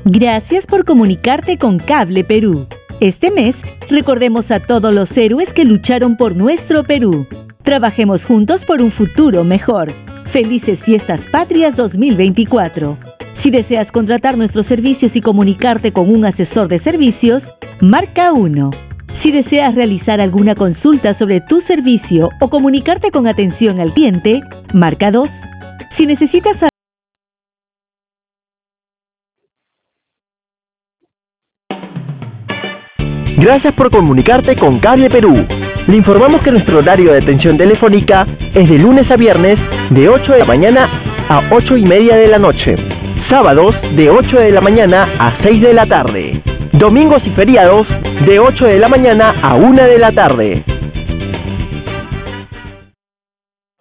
Gracias por comunicarte con Cable Perú. Este mes, recordemos a todos los héroes que lucharon por nuestro Perú. Trabajemos juntos por un futuro mejor. Felices Fiestas Patrias 2024. Si deseas contratar nuestros servicios y comunicarte con un asesor de servicios, marca 1. Si deseas realizar alguna consulta sobre tu servicio o comunicarte con atención al cliente, marca 2. Si necesitas Gracias por comunicarte con Cable Perú. Le informamos que nuestro horario de atención telefónica es de lunes a viernes de 8 de la mañana a 8:30 de la noche. Sábados de 8 de la mañana a 6 de la tarde. Domingos y feriados de 8 de la mañana a 1 de la tarde.